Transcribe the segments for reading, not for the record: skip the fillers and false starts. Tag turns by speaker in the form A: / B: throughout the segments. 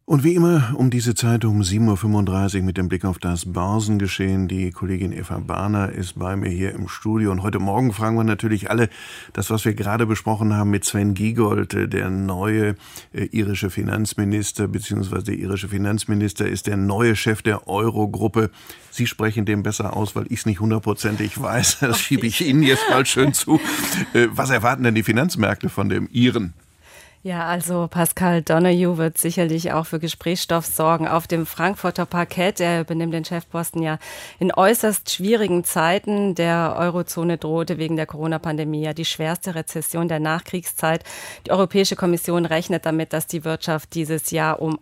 A: Und wie immer um diese Zeit um 7:35 Uhr mit dem Blick auf das Börsengeschehen. Die Kollegin Eva Barner ist bei mir hier im Studio. Und heute Morgen fragen wir natürlich alle das, was wir gerade besprochen haben mit Sven Giegold, der neue irische Finanzminister, beziehungsweise der irische Finanzminister ist der neue Chef der Euro-Gruppe. Sie sprechen dem besser aus, weil ich es nicht hundertprozentig weiß. Das schiebe ich Ihnen jetzt mal schön zu. Was erwarten denn die Finanzmärkte von dem Iren?
B: Ja, also Pascal Donoghue wird sicherlich auch für Gesprächsstoff sorgen auf dem Frankfurter Parkett. Er übernimmt den Chefposten ja in äußerst schwierigen Zeiten. Der Eurozone drohte wegen der Corona-Pandemie ja die schwerste Rezession der Nachkriegszeit. Die Europäische Kommission rechnet damit, dass die Wirtschaft dieses Jahr um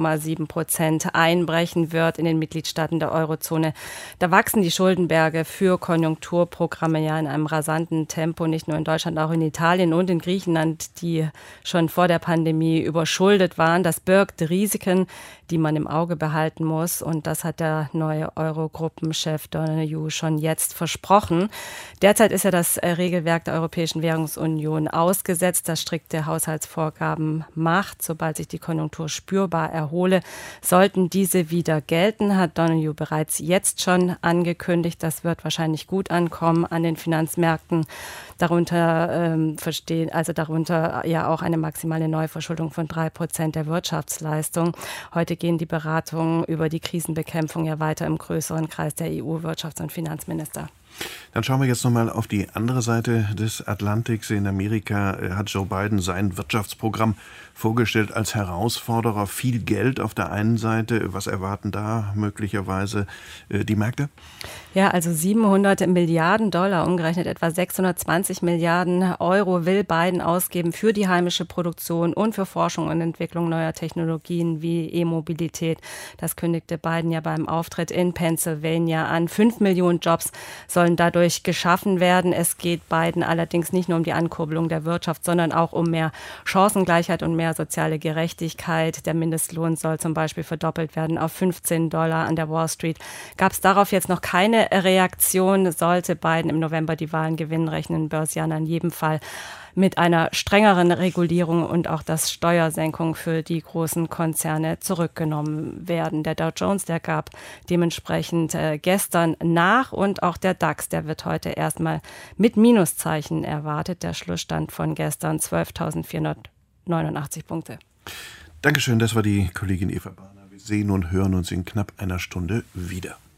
B: 8,7% einbrechen wird in den Mitgliedstaaten der Eurozone. Da wachsen die Schuldenberge für Konjunkturprogramme ja in einem rasanten Tempo, nicht nur in Deutschland, auch in Italien und in Griechenland, die schon vor der Pandemie überschuldet waren. Das birgt Risiken, die man im Auge behalten muss. Und das hat der neue Eurogruppenchef Donoghue schon jetzt versprochen. Derzeit ist ja das Regelwerk der Europäischen Währungsunion ausgesetzt, das strikte Haushaltsvorgaben macht. Sobald sich die Konjunktur spürbar erhole, sollten diese wieder gelten, hat Donoghue bereits jetzt schon angekündigt. Das wird wahrscheinlich gut ankommen an den Finanzmärkten. Darunter darunter ja auch eine maximale Neuverschuldung von 3% der Wirtschaftsleistung. Heute gehen die Beratungen über die Krisenbekämpfung ja weiter im größeren Kreis der EU-Wirtschafts- und Finanzminister.
A: Dann schauen wir jetzt nochmal auf die andere Seite des Atlantiks. In Amerika hat Joe Biden sein Wirtschaftsprogramm vorgestellt als Herausforderer. Viel Geld auf der einen Seite. Was erwarten da möglicherweise die Märkte?
B: Ja, also 700 Milliarden Dollar, umgerechnet etwa 620 Milliarden Euro will Biden ausgeben für die heimische Produktion und für Forschung und Entwicklung neuer Technologien wie E-Mobilität. Das kündigte Biden ja beim Auftritt in Pennsylvania an. 5 Millionen Jobs sollen dadurch geschaffen werden. Es geht Biden allerdings nicht nur um die Ankurbelung der Wirtschaft, sondern auch um mehr Chancengleichheit und mehr soziale Gerechtigkeit. Der Mindestlohn soll zum Beispiel verdoppelt werden auf $15 an der Wall Street. Gab es darauf jetzt noch keine Reaktion, sollte Biden im November die Wahlen gewinnen, rechnen Börsianer in jedem Fall mit einer strengeren Regulierung und auch, dass Steuersenkungen für die großen Konzerne zurückgenommen werden. Der Dow Jones, der gab dementsprechend gestern nach und auch der DAX, der wird heute erstmal mit Minuszeichen erwartet. Der Schlussstand von gestern 12.489 Punkte.
A: Dankeschön, das war die Kollegin Eva Barner. Wir sehen und hören uns in knapp einer Stunde wieder.